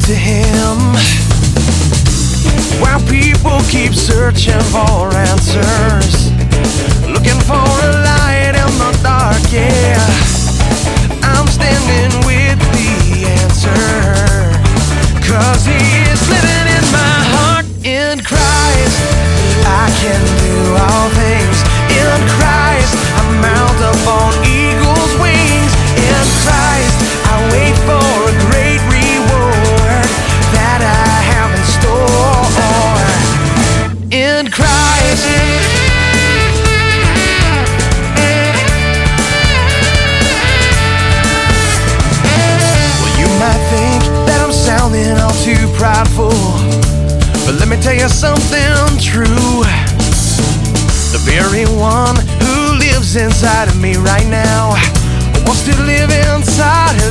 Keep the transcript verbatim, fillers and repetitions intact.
to Him. While people keep searching for answers, looking for a light in the dark, yeah, I'm standing with the answer, 'cause He is living in my heart. In Christ I can do all things. In Christ I mount up on eagle's wings. In Christ I wait for a great reward that I have in store. In Christ. Well, you might think that I'm sounding all too prideful, but let me tell you something true. The very one who lives inside of me right now wants to live inside of